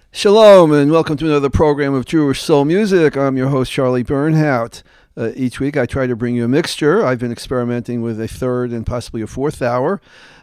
Shalom and welcome to another program of Jewish Soul Music. I'm your host, Charlie Bernhout. Each week I try to bring you a mixture. I've been experimenting with a third and possibly a fourth hour.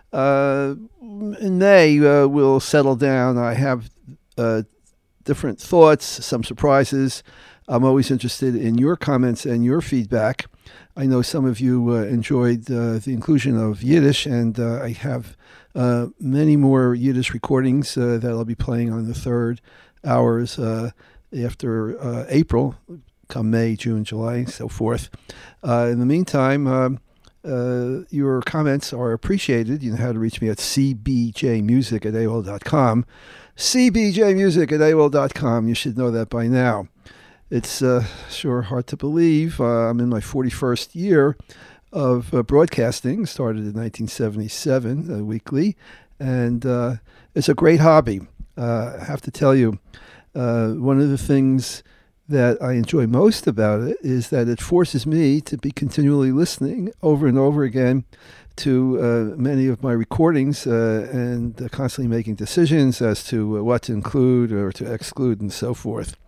In May, we'll settle down. I have different thoughts, some surprises. I'm always interested in your comments and your feedback. I know some of you enjoyed the inclusion of Yiddish, and I have many more Yiddish recordings that I'll be playing on the third hours after April, come May, June, July, so forth. In the meantime, your comments are appreciated. You know how to reach me at cbjmusic@aol.com. cbjmusic@aol.com. You should know that by now. It's sure hard to believe. I'm in my 41st year of broadcasting. Started in 1977 weekly, and it's a great hobby. I have to tell you, one of the things that I enjoy most about it is that it forces me to be continually listening over and over again to many of my recordings and constantly making decisions as to what to include or to exclude and so forth.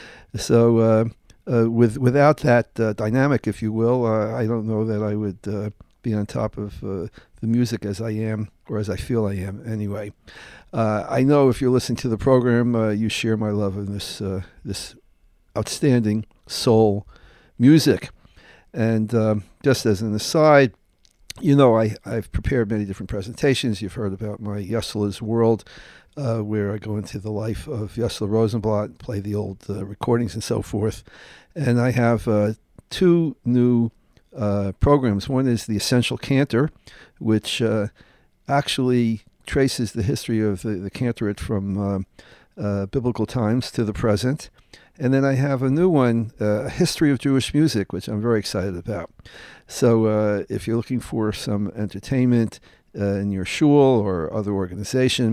So without that dynamic, if you will, I don't know that I would be on top of the music as I am, or as I feel I am anyway. I know if you're listening to the program, you share my love of this outstanding soul music. And just as an aside, you know, I've prepared many different presentations. You've heard about my Yossela's World, where I go into the life of Yossela Rosenblatt, play the old recordings and so forth. And I have two new programs. One is The Essential Cantor, which actually traces the history of the cantorate from biblical times to the present. And then I have a new one, A History of Jewish Music, which I'm very excited about. So if you're looking for some entertainment in your shul or other organization,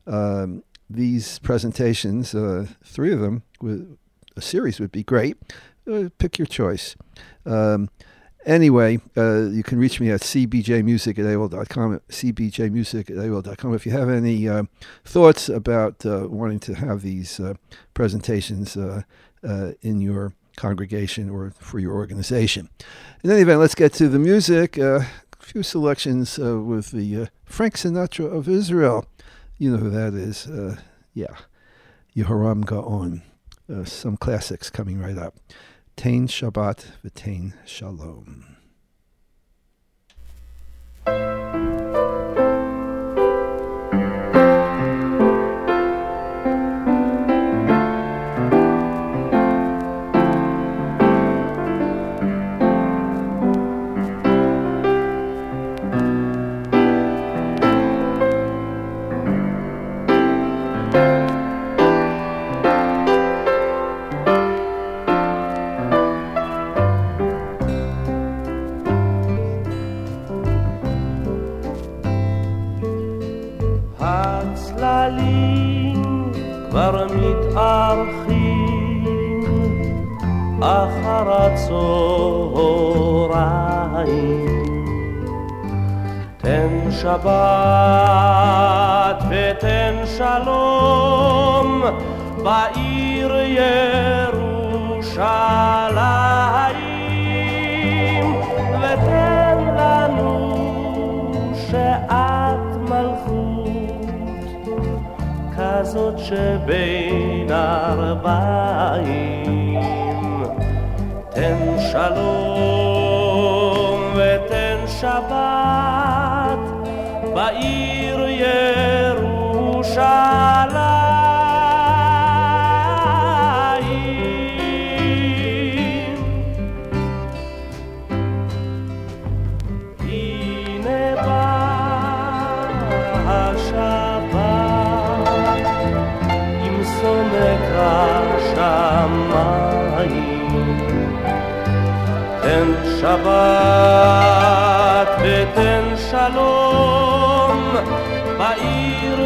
these presentations, three of them, with a series would be great. Pick your choice. Anyway, you can reach me at cbjmusic@aol.com, cbjmusic@aol.com. If you have any thoughts about wanting to have these presentations in your congregation or for your organization. In any event, let's get to the music. A few selections with the Frank Sinatra of Israel. You know who that is. Yehoram Gaon. Some classics coming right up. Tain Shabbat v'Tain Shalom. כבר מתארחים אחר הצהריים. תן שבת ותן שלום בעיר ירושלים, ותן לנו שעת מלכות כזאת שבין ארבעים. תן שלום ותן שבת בעיר ירושלים. הנה באה השבת עם סומק השמיים. תן שבת ותן שלום בעיר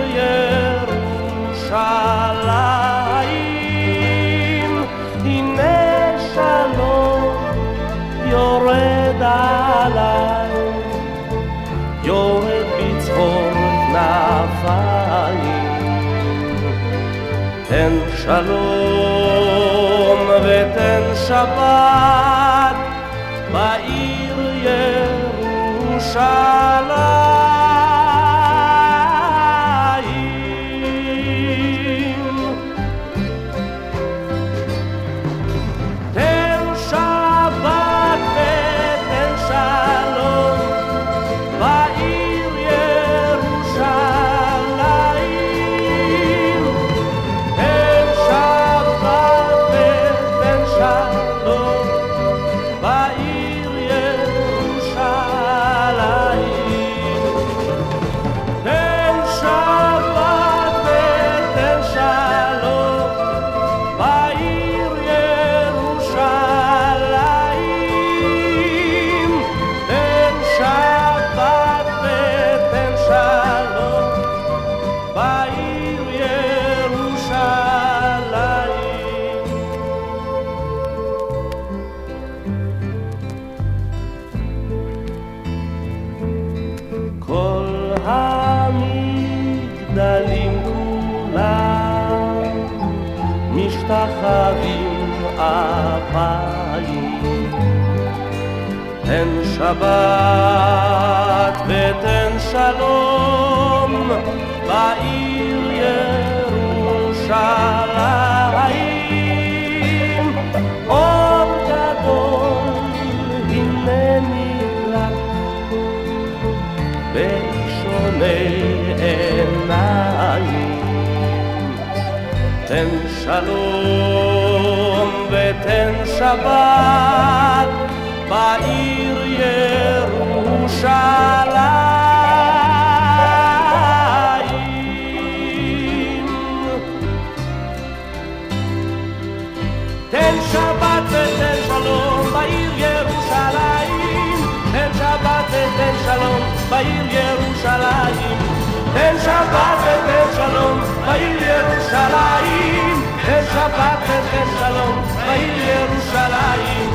ירושלים. הנה שלום יורד עליי, יורד בצחור כנפיים. תן שלום ותן שבת בעיר ירושלים. תן שבת ותן שלום בעיר ירושלים. תן שבת ותן שלום בעיר ירושלים. תן שבת ותן שלום בעיר ירושלים. תן שבת ותן שלום בעיר ירושלים. כל המגדלים כולם משתחווים אפיים. תן שבת ותן שלום בעיר ירושלים. אור גדול הנני לך באישוני עיניים. תן שלום ותן שבת בעיר ירושלים. תן שבת ותן שלום בעיר ירושלים. תן שבת ותן שלום בעיר ירושלים. תן שבת ותן שלום בעיר ירושלים. תן שבת ותן שלום בעיר ירושלים.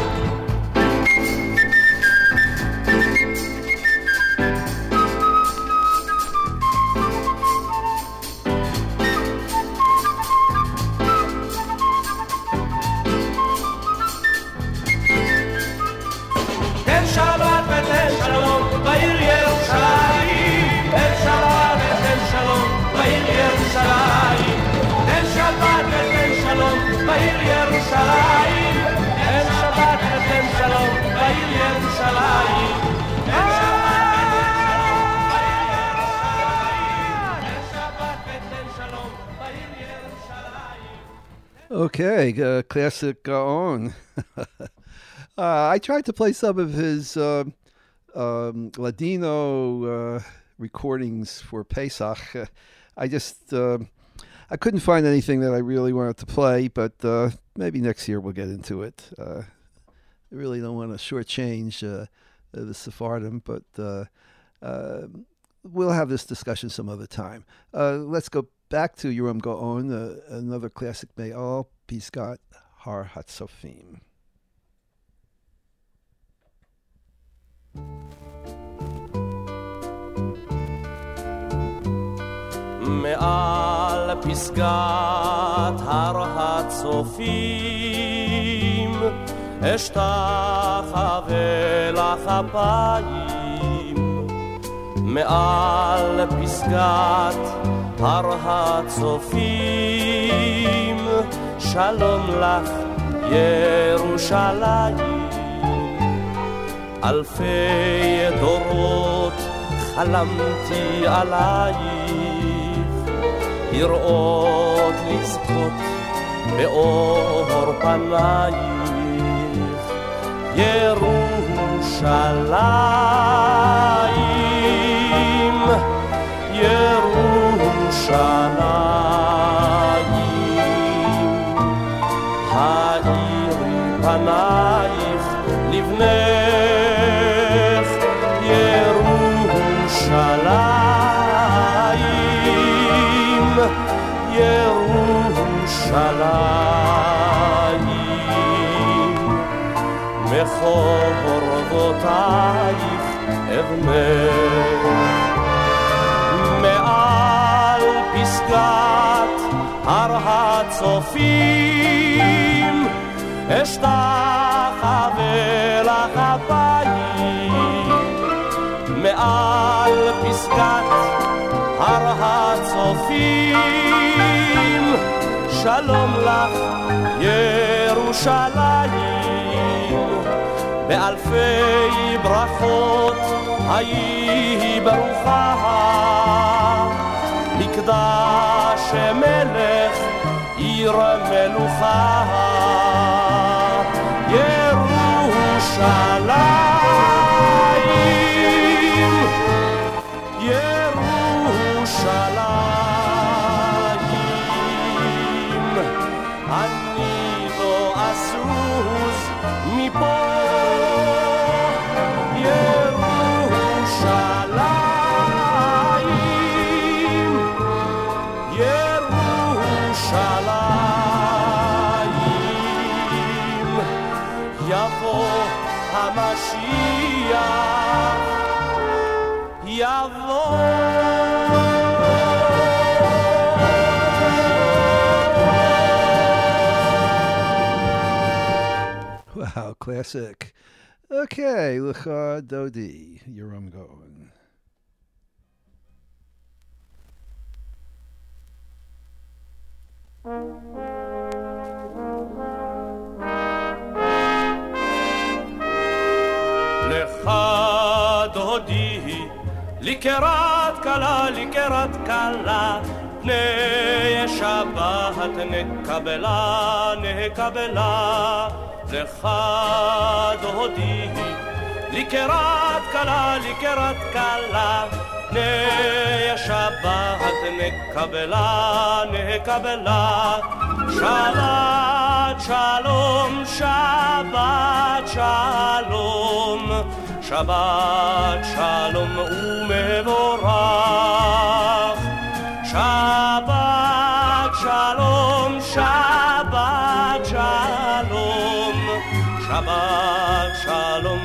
תן שבת ותן שלום בעיר ירושלים. תן שבת ותן שלום בעיר ירושלים. תן שבת ותן שלום בעיר ירושלים. תן שבת ותן שלום בעיר ירושלים. תן שבת ותן שלום בעיר ירושלים. Okay, classic Gaon. I tried to play some of his Ladino recordings for Pesach. I couldn't find anything that I really wanted to play, but maybe next year we'll get into it. I really don't want to shortchange the Sephardim, but we'll have this discussion some other time. Let's go back to Yoram Gaon, another classic Me'al, Pisgat Har Hatzofim. מעל פסגת הר הצופים אשתחווה לך אפיים. מעל פסגת הר הצופים שלום לך ירושלים. אלפי דורות חלמתי עלייך, לראות לזכות באור פנייך. ירושלים, ירושלים, האירי פנייך לבנך. ירושלים, ירושלים, מחורבותייך אבנך. מעל פסגת הר הצופים אשתחווה לך אפיים מעל פסגת הר הצופים שלום לך ירושלים באלפי ברכות היי ברוכה מקדש מלך עיר מלוכה ירושלים ירושלים אני לא אזוז מפה המשיח יבוא Wow, classic. Okay, Lecha Dodi, Yoram Goen. דודי לקראת כלה לקראת כלה פני שבת נקבלה נקבלה לך דודי לקראת כלה לקראת כלה פני שבת נקבלה נקבלה שבת שלום שבת שלום שבת שלום ומבורך שבת שלום שבת שלום שבת שלום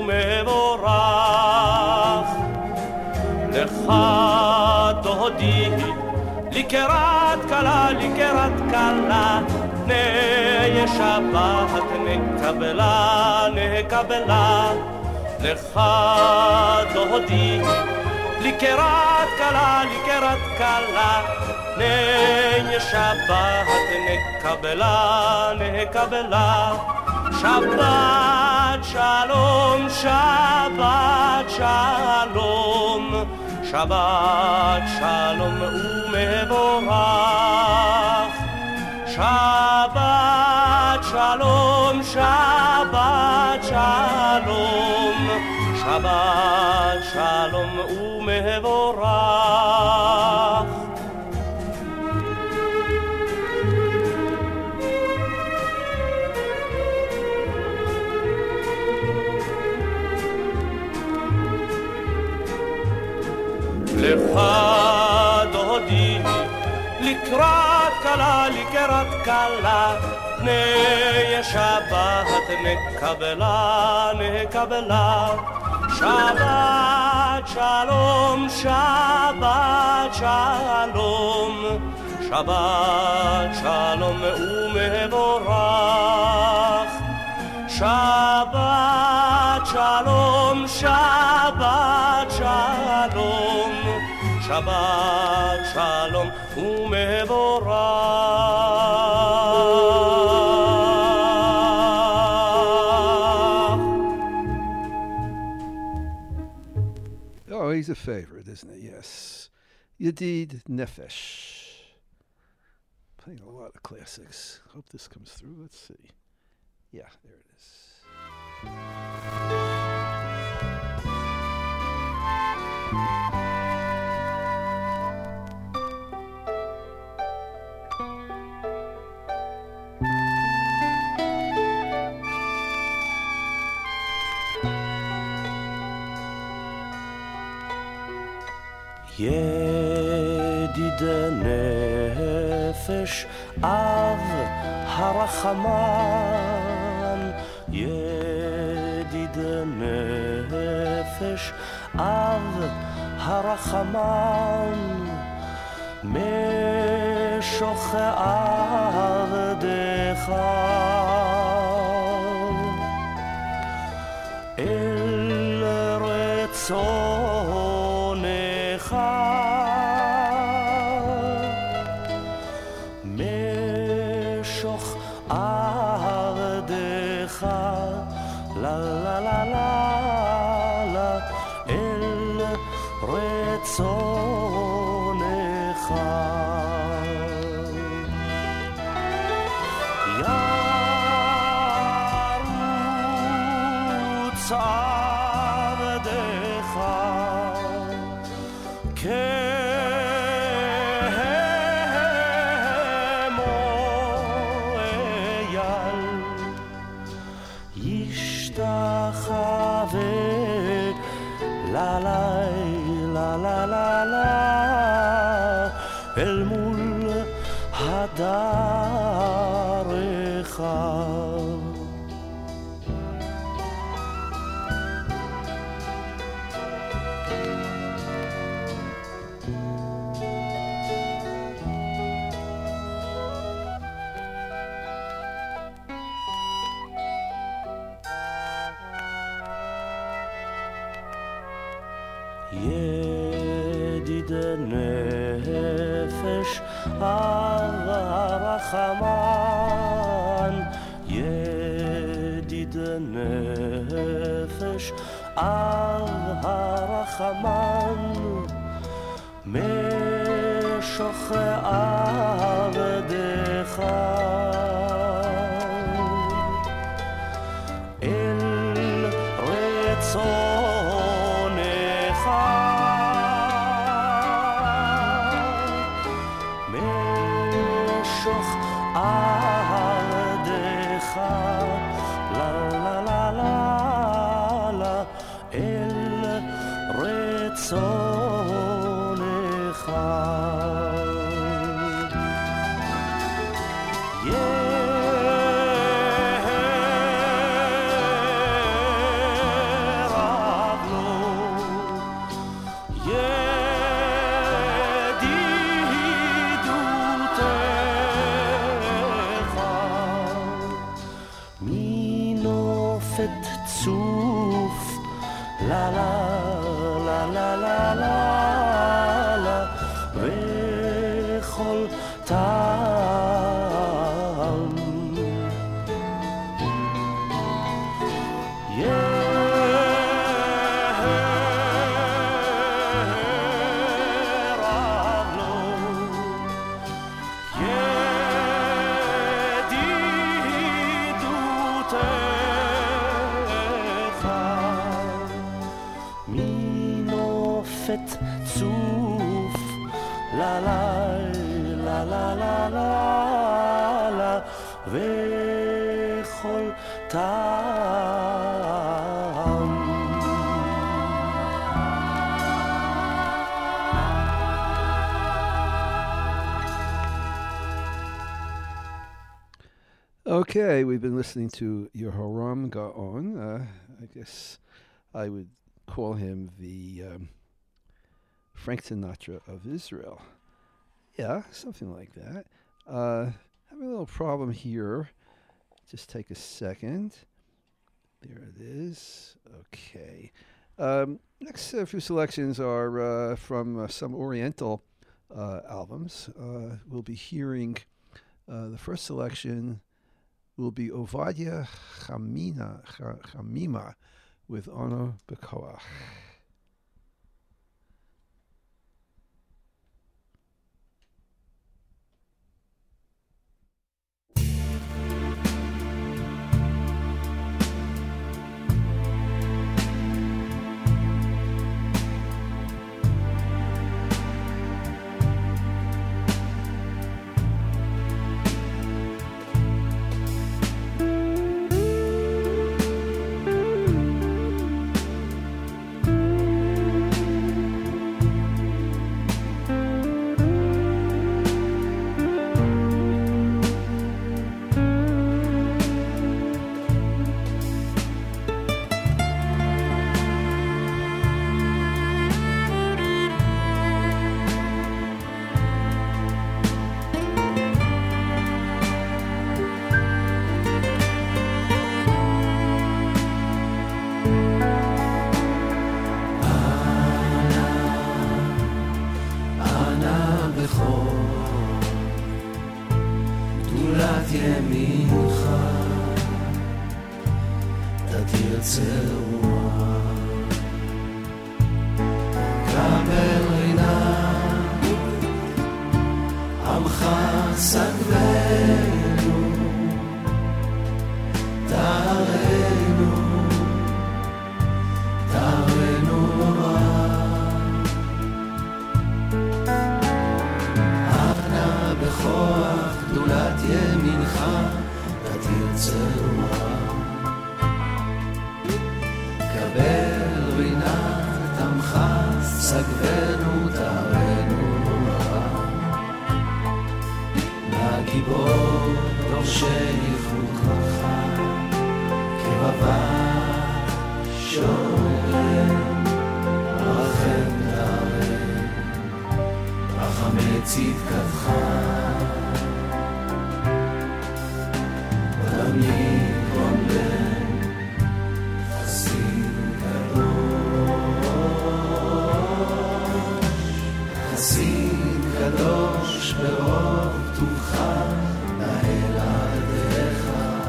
ומבורך לך דודי לקראת כלה לקראת כלה פני שבת נקבלה נקבלה לך דודי לקראת כלה לקראת כלה פני שבת נקבלה נקבלה שבת שלום שבת שלום שבת שלום ומבורך שבת שלום שבת שלום שבת שלום ומבורך לך דודי לקראת כלה לקראת כלה פני שבת נקבלה נקבלה שבת שלום שבת שלום שבת שלום ומבורך שבת שלום שבת שלום שבת שלום ומבורך. Oh, he's a favorite, isn't he? Yes. Yedid Nefesh. Playing a lot of classics. Hope this comes through. Let's see. Yeah, there it is. ידיד נפש אב הרחמן ידיד נפש אב הרחמן משפחתו משוך עבדך אל רצונך משוך עבדך לה לה לה לה לה אל רצונך ירוץ עבדך כמו אייל ישתחווה לה לה לה לה לה לה אל מול הדרך ידיד נפש הרחמן ידיד נפש הרחמן משוך עבדך אל רצונך משוך עבדך לה לה לה לה לה אל רצונך ירב לו ידידותך מנופת צוף לה לה לה לה לה לה לה וכל טעם ירב לו ידידותך מנופת צוף לה לה לה לה לה לה לה וכל טעם Okay, we've been listening to Yehoram Gaon. I guess I would call him the Frank Sinatra of Israel. Yeah, something like that. Having a little problem here. Just take a second. There it is. Okay. Next few selections are from some Oriental albums. We'll be hearing the first selection will be Ovadia Chamima with Ono Bekoach. גדולת ימינך, אתה תרצה רוח, קבל רינה, עמך סגבנו, תארנו, תארנו רב. אנא בכוח גדולת ימינך, אתה תרצה רוח, קבל רינת עמך סגבנו, תארנו רב. לגיבור דורשי ייחודך, כבבה שולם, רחם תרם, רחמי צדקתך. עולמי גונן, חסין קדוש, חסין קדוש ברוב טובך, נהל עדיך.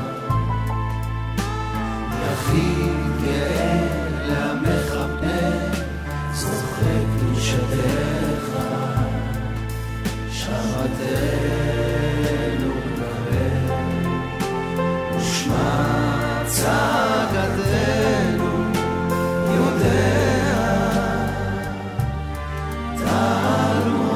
יחיד גאה לעמך פנה, זוכה קדושתך. שבתנו קבל ושמע צעקתנו, יודע תעלו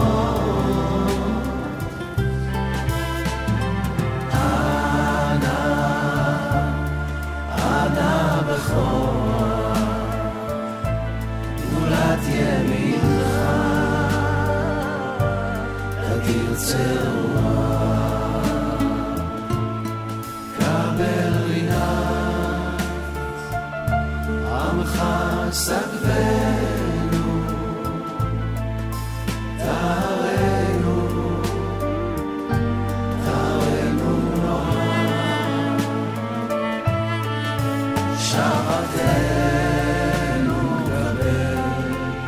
אנא בכוח גדולת ימינך, אתה תרצה רוח, קבל רינת עמך סגבנו, תארנו, תארנו נורא. שבתנו קבל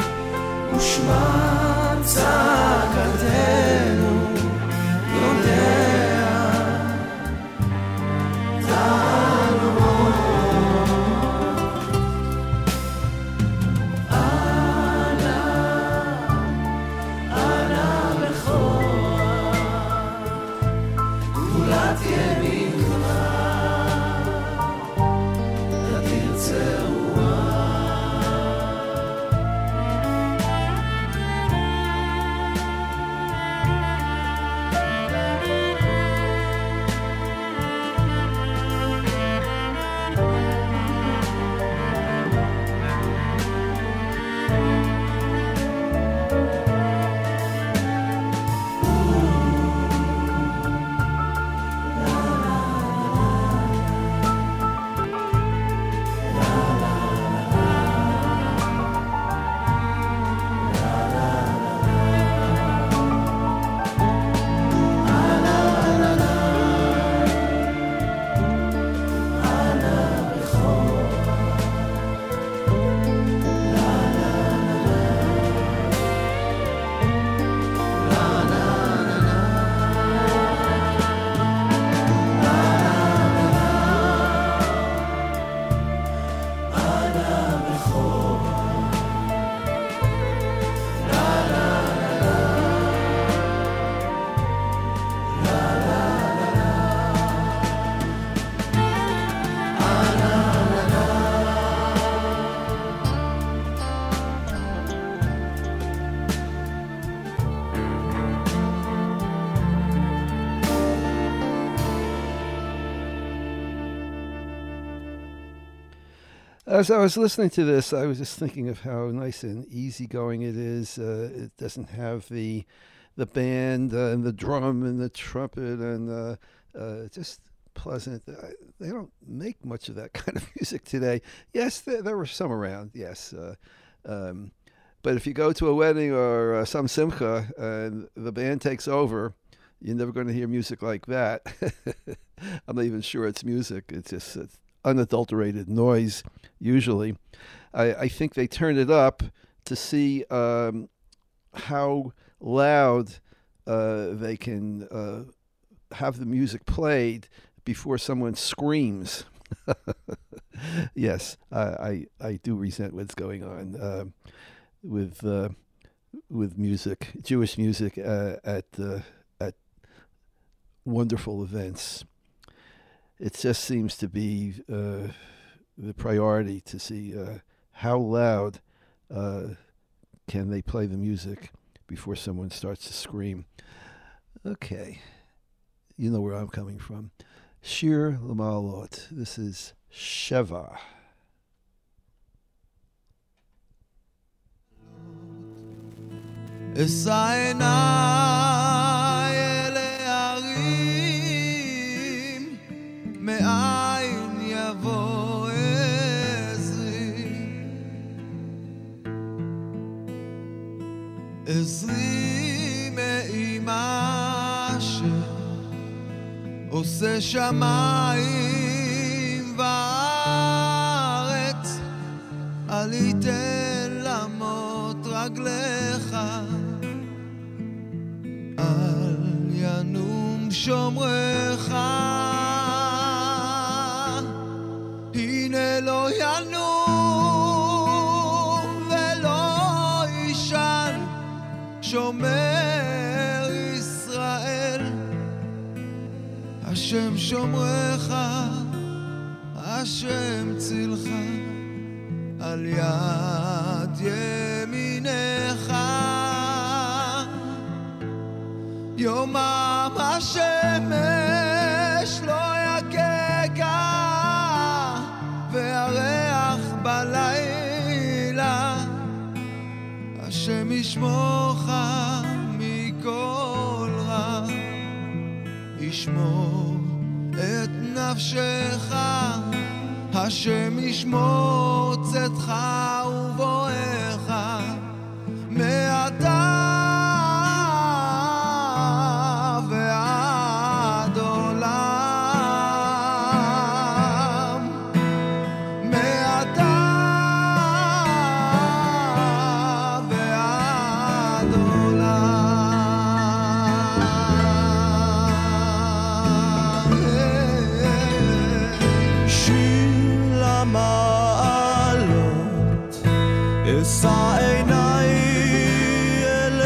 ושמע צעקתנו, יודע תעלו אנא בכוח גדולת ימינך, אתה תרצה רוח. As I was listening to this, I was just thinking of how nice and easygoing it is. It doesn't have the band and the drum and the trumpet and just pleasant. They don't make much of that kind of music today. Yes, there were some around, yes. But if you go to a wedding or some simcha and the band takes over, you're never going to hear music like that. I'm not even sure it's music. It's just unadulterated noise, usually. I think they turned it up to see how loud they can have the music played before someone screams. Yes, I do resent what's going on with music, Jewish music at wonderful events. It just seems to be the priority to see how loud can they play the music before someone starts to scream. Okay, you know where I'm coming from. Shir L'Ma'alot. This is Sheva. אשא עיניי אל ההרים, מאין יבוא עזרי. עזרי מאימה שעושה שמיים וארץ, אל יתן למות רגליך, אל ינום שומרך. הנה לא ינום ולא יישן שומר ישראל, השם שומרך, השם צילך, על יד ימינך. יומם השמש לא יככה, והריח בלילה, השם ישמורך מכל רע, ישמור את נפשך, השם ישמור צאתך ובואך מעתה ועד עולם, מעתה ועד עולם. שיר למעלות, אשא עיניי אל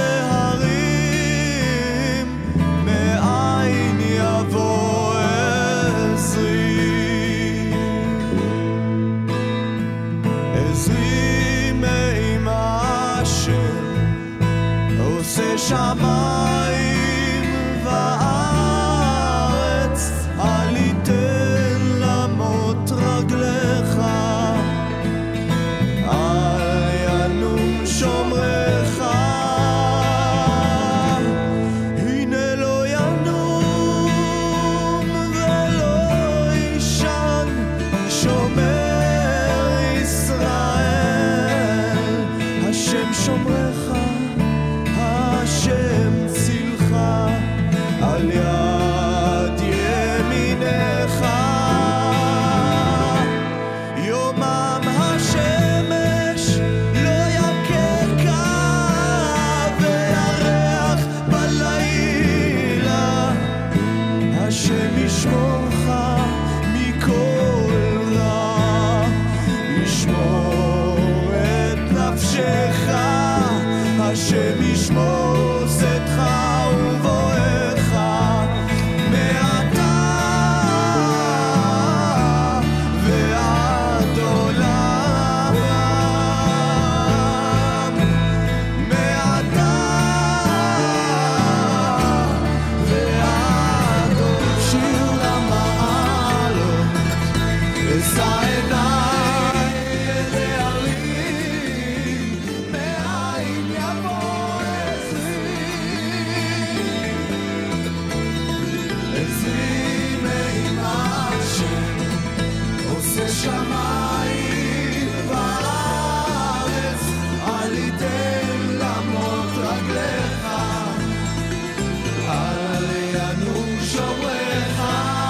ההרים, מאין יבוא עזרי. עזרי מעם השם, עושה שמיים וארץ, אל יתן למות רגליך, אל ינום שומרך. הנה לא ינום ולא יישן שומר ישראל, השם שומרך, השם צילך, על יד ימינך. יומם השמש לא יככה, והריח בלילה, השם ישמורך מכל רע, ישמור את נפשך, השם ישמור צאתך ובואך מעתה ועד עולם, מעתה ועד עולם. שיר למעלות, אשא עיניי אל ההרים, מאין יבוא עזרי מעם השם, עושה שמיים וארץ, אל יתן למות רגליך, אל ינום שומרך.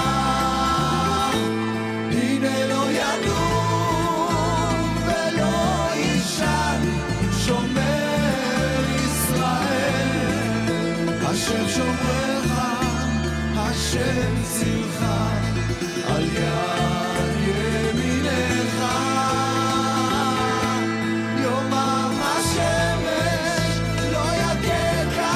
הנה לא ינום ולא יישן שומר ישראל, השם שומרך, השם צילך על יד ימינך יומם השמש לא יככה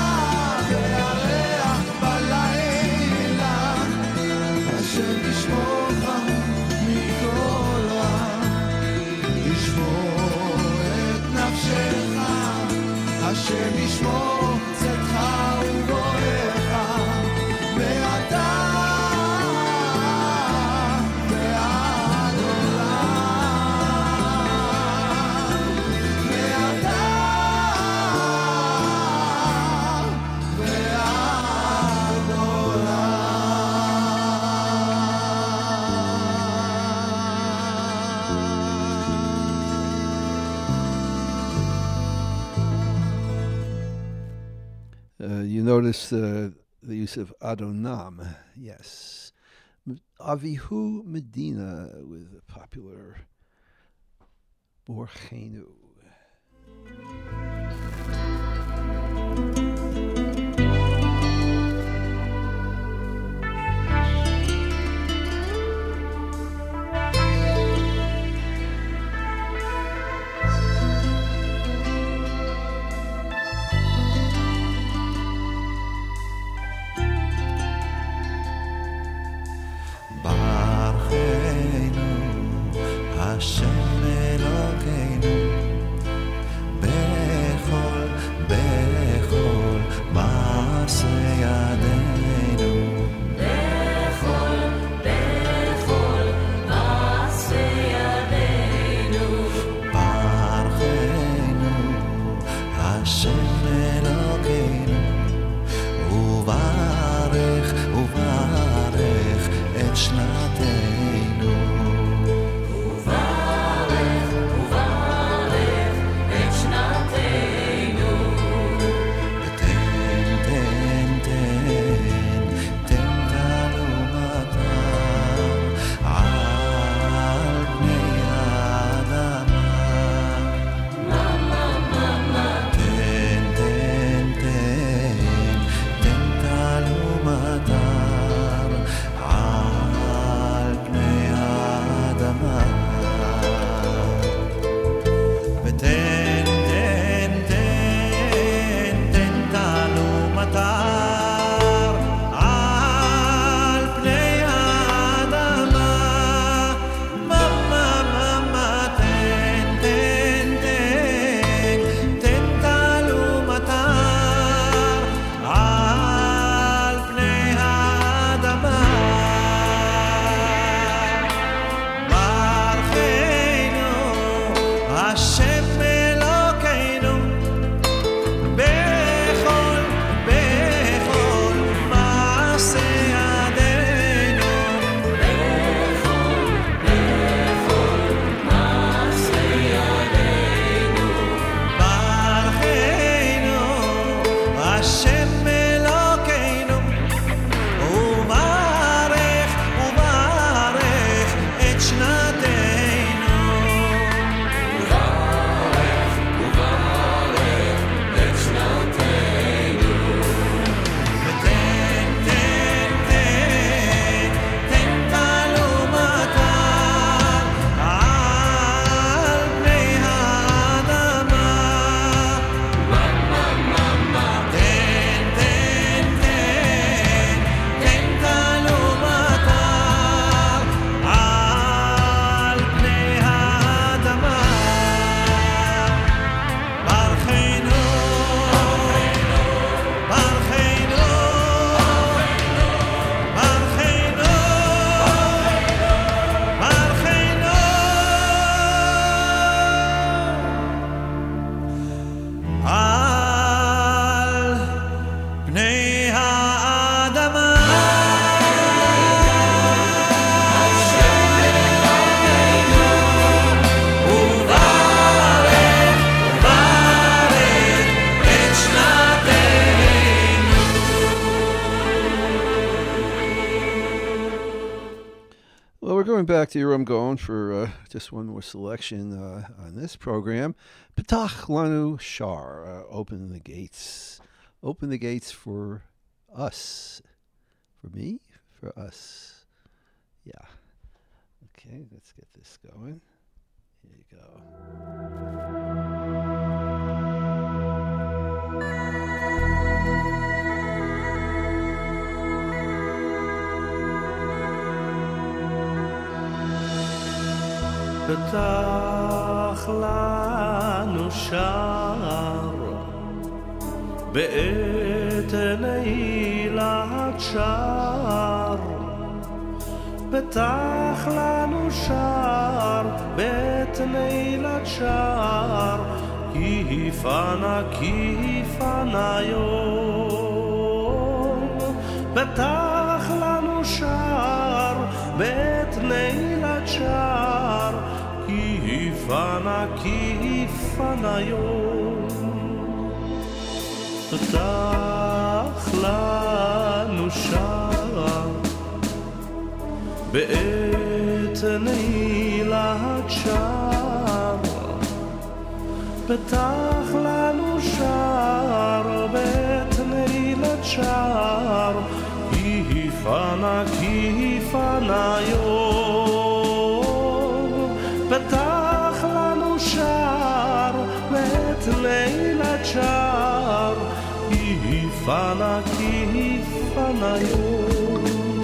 והריח בלילה השם ישמורך מכל רע ישמור את נפשך השם ישמור צאתך ובואך מעתה ועד עולם מעתה ועד You notice the use of Adonam, yes. Avihu Medina with the popular Borchenu. השם אלוקינו בכל מעשה ידינו בכל מעשה ידינו ברכנו השם אלוקינו וברך את שנתנו Going back to Yoram Gaon for just one more selection on this program. Petach Lanu Shar, open the gates for us, for for me, for us. Yeah. Okay, let's get this going. Here you go. פתח לנו שער בעת נעילת שער, פתח לנו שער בעת נעילת שער, כי פנה יום. פתח לנו שער בעת נעילת שער, כי פנה יום. פתח לנו שער בעת נעילת שער, פתח לנו שער בעת נעילת שער, כי פנה יום. פתח לנו שער בעת נעילת שער, כי פנה יום.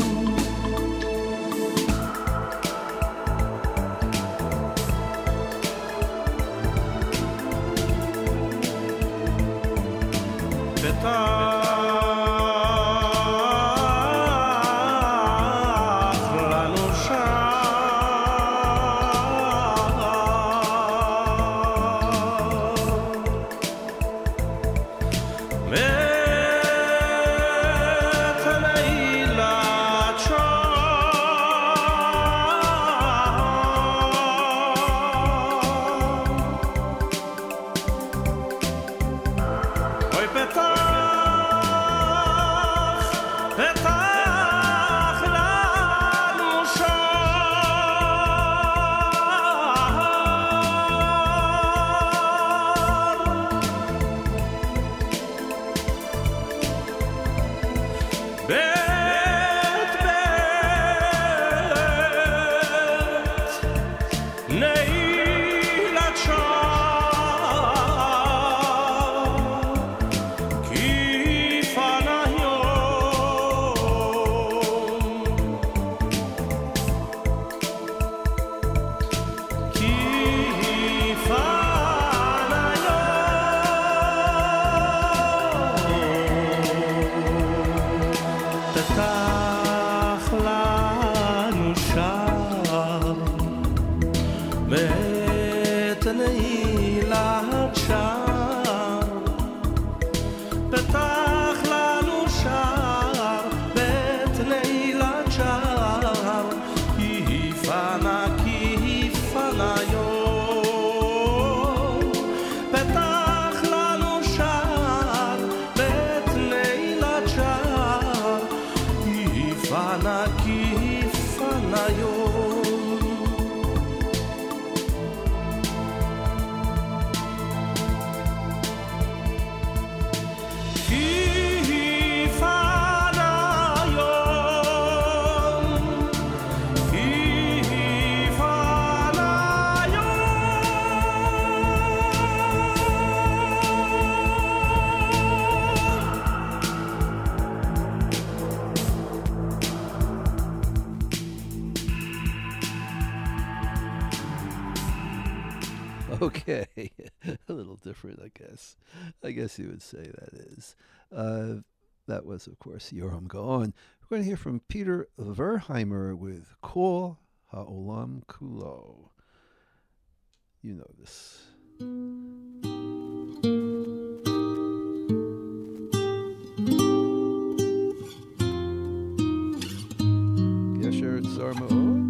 Okay, a little different, I guess. I guess you would say that is. That was, of course, Yoram Gaon. We're going to hear from Peter Verheimer with Kol Ha'olam Kulo. You know this. Gesher Tzar Ma'od.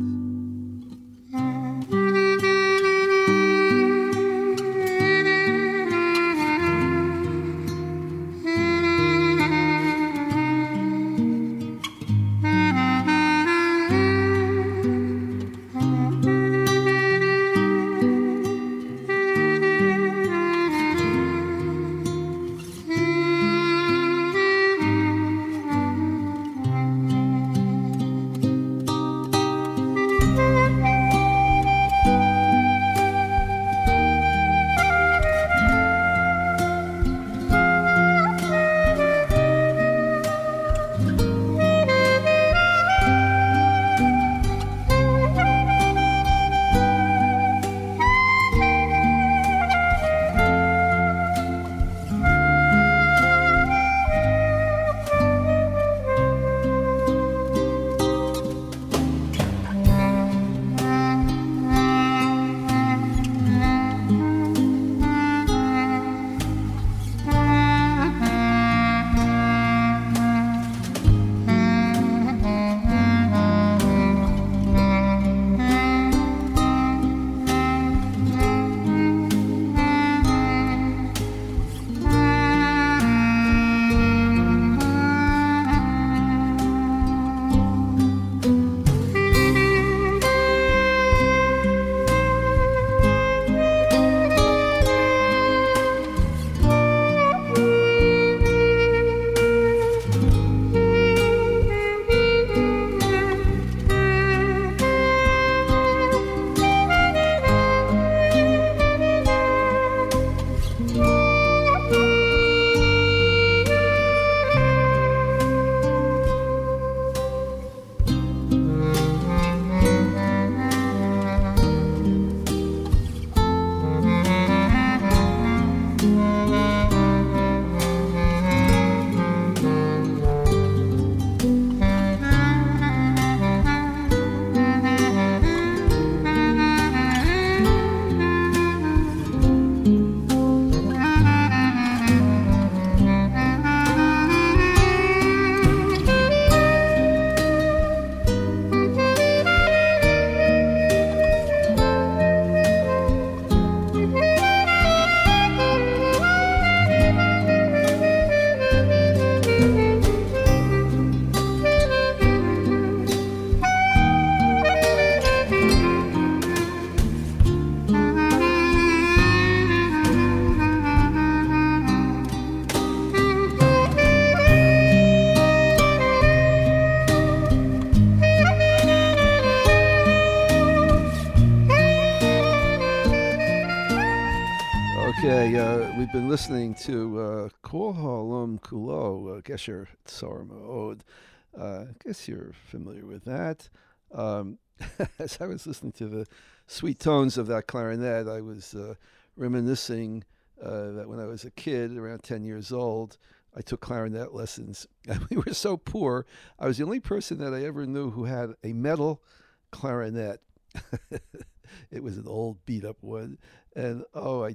We've been listening to Kol Ha'olam Kulo, Gesher Tzar Ma'od. I guess you're familiar with that. As I was listening to the sweet tones of that clarinet, I was reminiscing that when I was a kid, around 10 years old, I took clarinet lessons. And we were so poor, I was the only person that I ever knew who had a metal clarinet. It was an old beat-up one. And,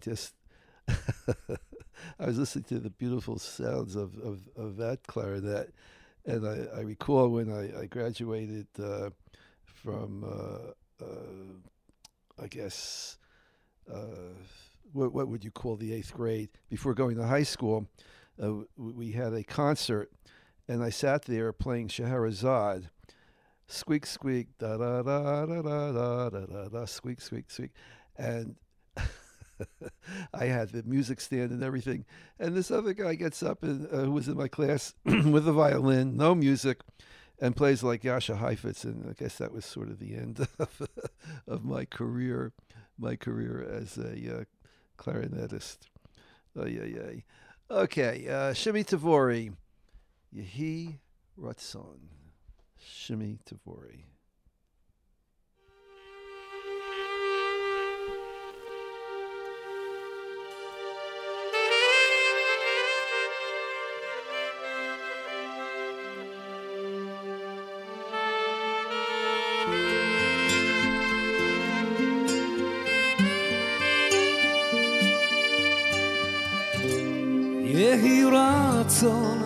I was listening to the beautiful sounds of that clarinet, and I recall when I graduated from, what would you call the 8th grade? Before going to high school, we had a concert, and I sat there playing Scheherazade. Squeak, squeak, da-da-da-da-da-da-da-da, squeak, squeak, squeak. And I had the music stand and everything. And this other guy gets up, and who was in my class, with a violin, no music, and plays like Yasha Heifetz. And I guess that was sort of the end of my career as a clarinetist. Okay, Shimi Tavori, Yehi Ratzon. Shimi Tavori. יהי רצון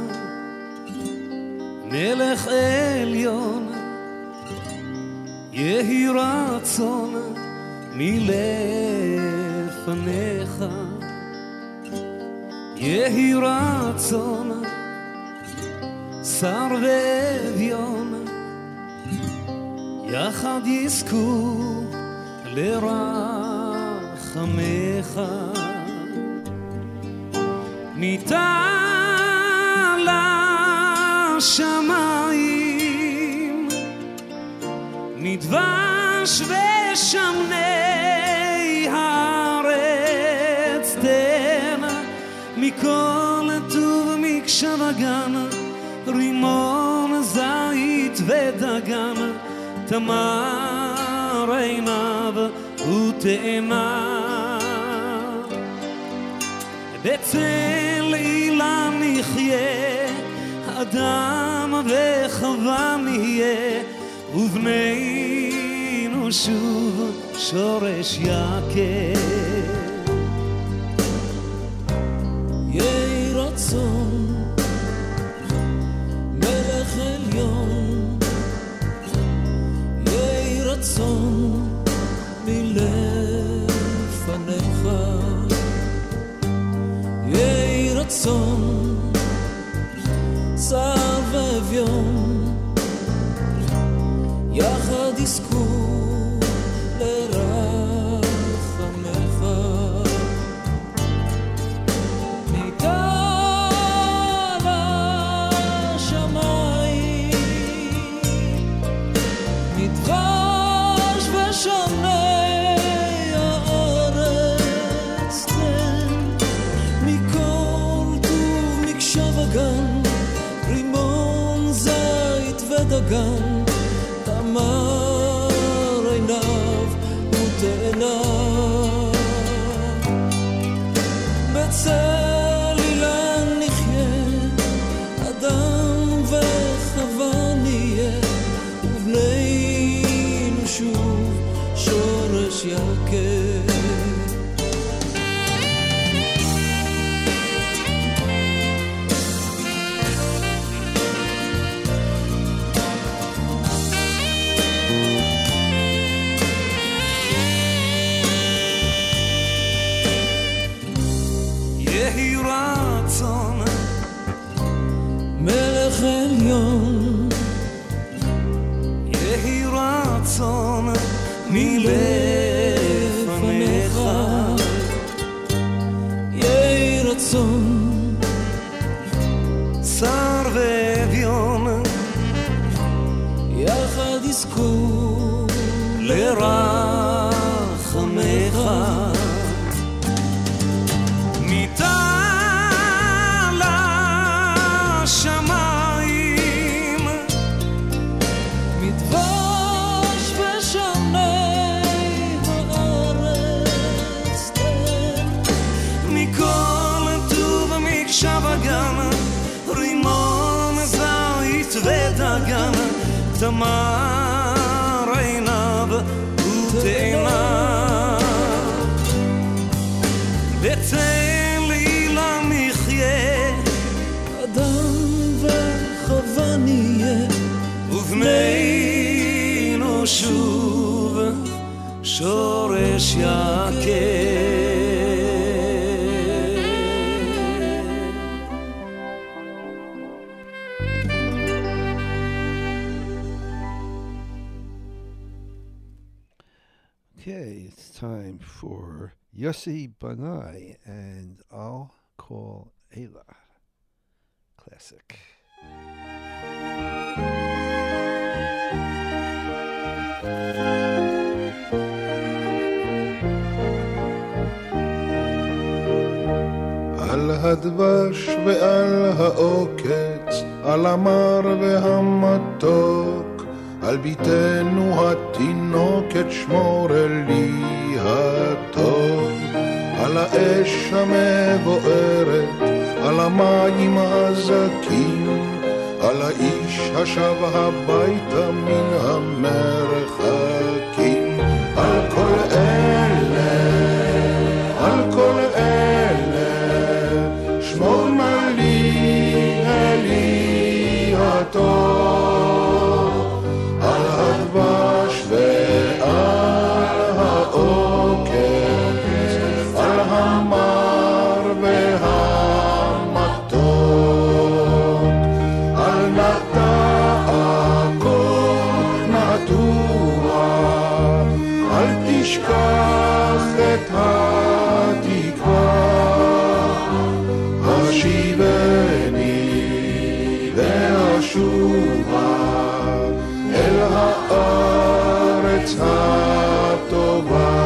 מלך עליון, יהי רצון מלפניך, יהי רצון שר ואביון, יחד יזכו לרחמך. מתעלה שמיים מדבש ושמני הארץ תן, מכל טוב מקשב הגן, רימון זית ודגן, תמר עיניו ותאנה. בצל אילן נחיה, אדם וחווה נהיה, ובנינו שוב שורש יקר. יהי רצון מלך עליון, יהי רצון מלפניך, יהי רצון שר ואביון, יחד יזכו לרחמך. מתעל השמיים מדבש ושמני הארץ תן, מכל טוב מקשב הגן, רימון זית ודגן, תמר עיניו ותאנה. בצל אילן נחיה, אדם וחווה נהיה, ובנינו שוב שורש יקר. יהי רצון מלך עליון, יהי רצון מלפניך, יהי רצון שר ואביון, יחד יזכו לרחמך. מתעל תמר עיניו ותאנה וצא לי למחיה אדם וחווה נהיה ובנינו שוב שורש יקר Okay, it's time for Yossi Banai and I'll Call Ayla. Classic. על הדבש ועל העוקץ, על המר והמתוק, על ביתנו התינוקת שמור לי הטוב, על האש המבוערת, על המים הזכים, על האיש השב הביתה מן המרחקים, על כל אלה, על כל אלה, שמור נא לי אלי הטוב, על הדבש ועל העוקץ, על המר והמתוק, על נטע הכל נטוע, אל תשכח את התקווה, השיבני והשובה אל הארץ הטובה.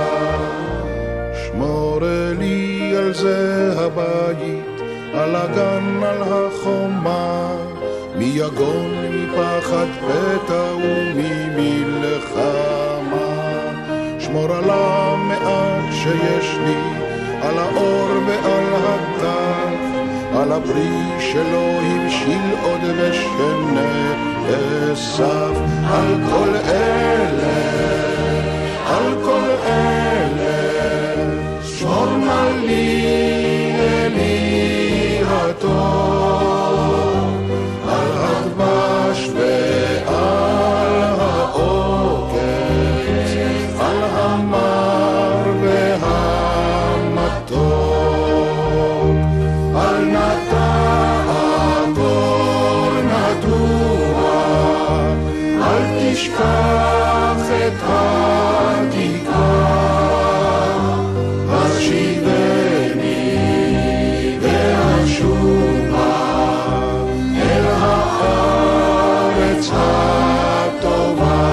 שמור לי על זה הבית, על הגן, על החומה, מיגון, מפחד פתע וממלחמה. שמור על המעט שיש לי, על האור ועל הטף, על הפרי שלא הבשיל עוד ושנאסף, על כל אלה, על כל אלה, שמור נא לי אלי הטוב, על הדבש ועל העוקץ, על המר והמתוק, על נטע הכל נטוע, אל תשכח את התקווה, השיבני והשובה אל הארץ הטובה.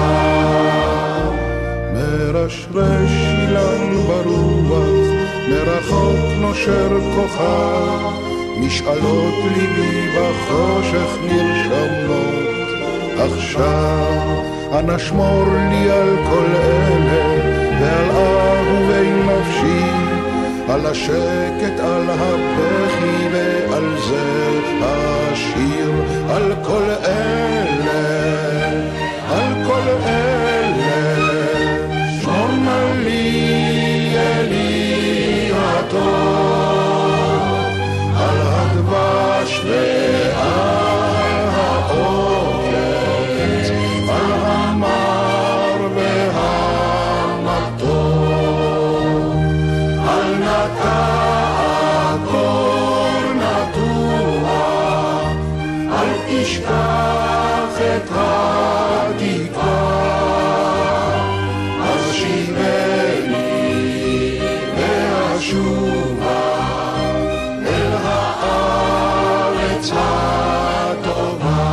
מרשרש אילן ברוח, מרחוק נושר כוכב, משאלות ליבי בחושך נרשמות. עכשיו אנא שמור לי על כל אלה ועל אהובי נפשי, על השקט, על הבכי ועל זה השיר, על כל אלה, על כל אלה, שמור נא לי אלי הטוב, על הדבש ועל העוקץ, על המר והמתוק, על נטע הכל נטוע, אל תשכח את התקווה, השיבני והשובה אל הארץ הטובה.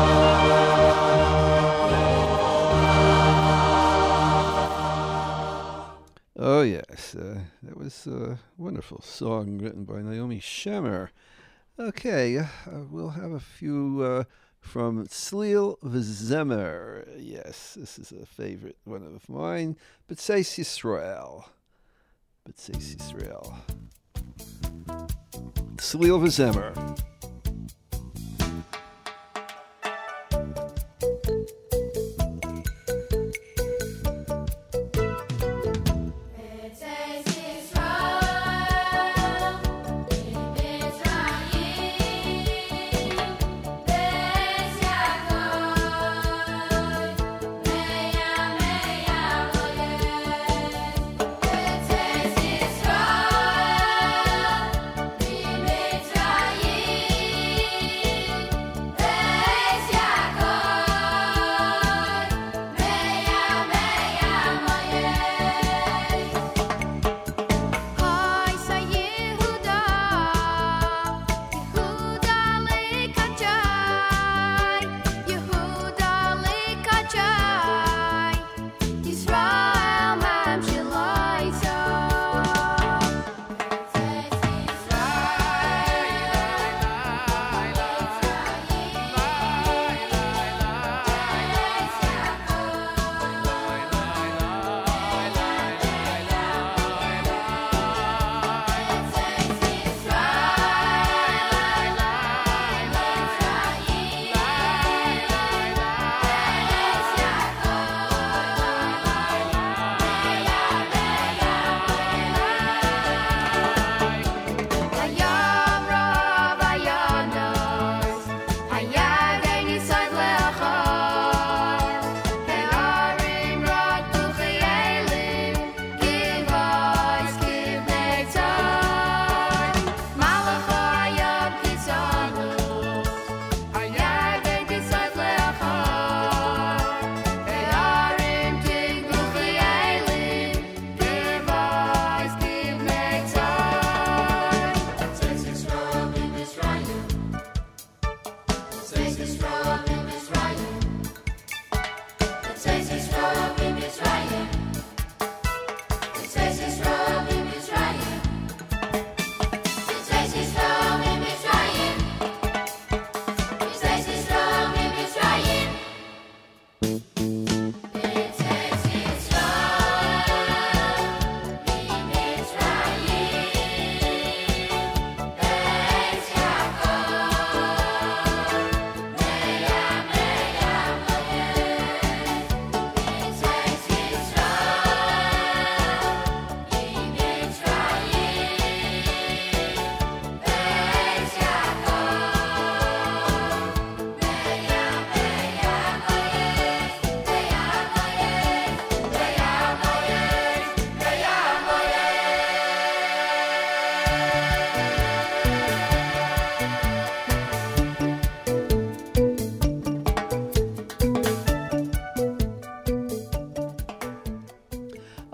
Oh, yes. That was a wonderful song written by Naomi Shemer. Okay, we'll have a few from Tzlil V'Zemer. Yes, this is a favorite one of mine. B'tzeis Yisrael. B'tzeis Yisrael. Tzlil V'Zemer.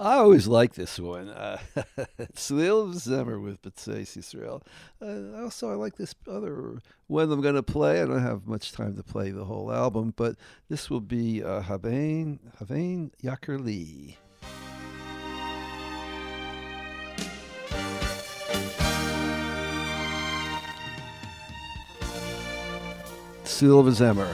I always like this one. Tzlil Zemer with B'tzeis Yisrael. Also, I like this other one I'm going to play. I don't have much time to play the whole album, but this will be Havein Yaker Li. Tzlil Zemer.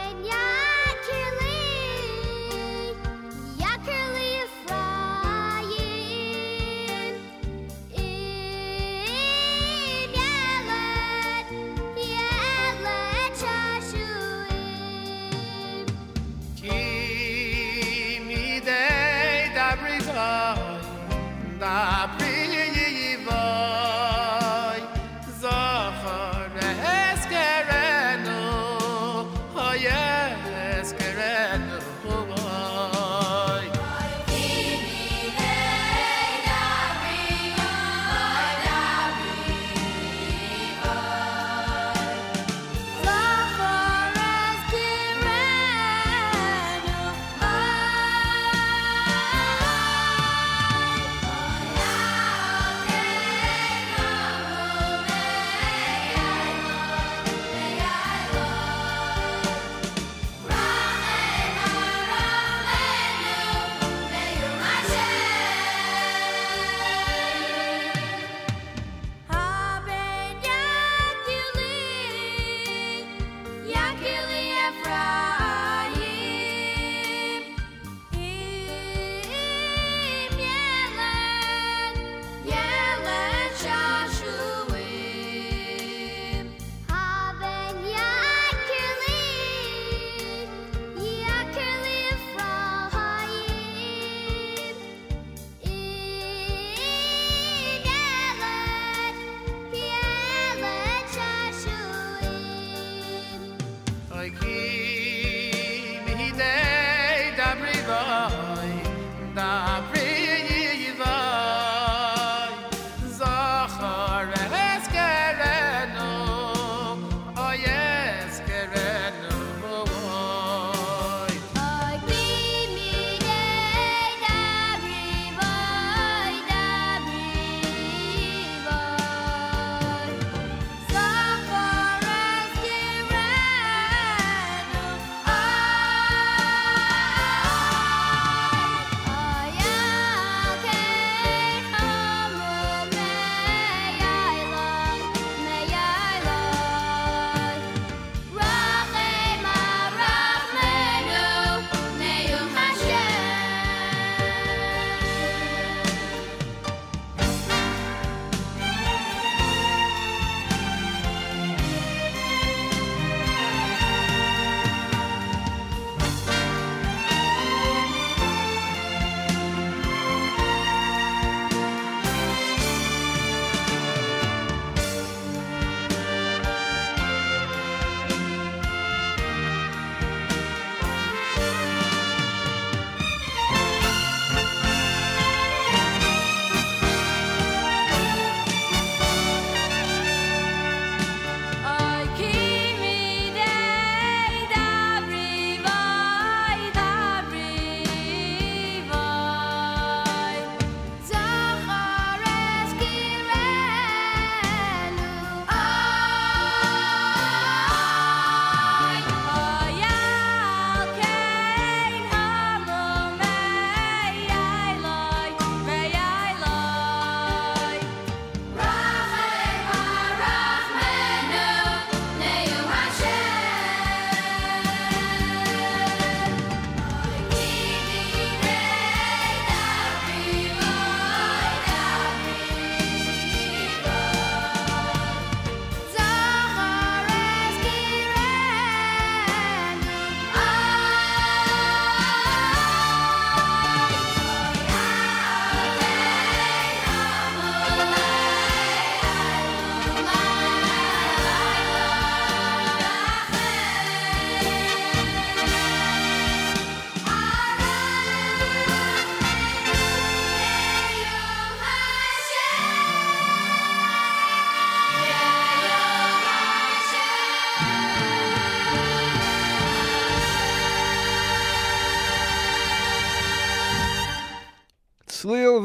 Yaker li Ephraim.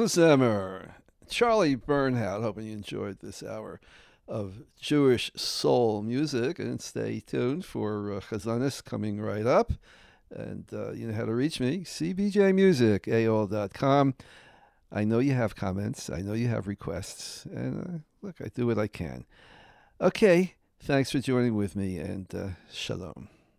Klezmer, Charlie Bernhardt. Hoping you enjoyed this hour of Jewish soul music, and stay tuned for Chazanis coming right up. And you know how to reach me, cbjmusic@aol.com. I know you have comments. I know you have requests. And look, I do what I can. Okay, thanks for joining with me, and shalom.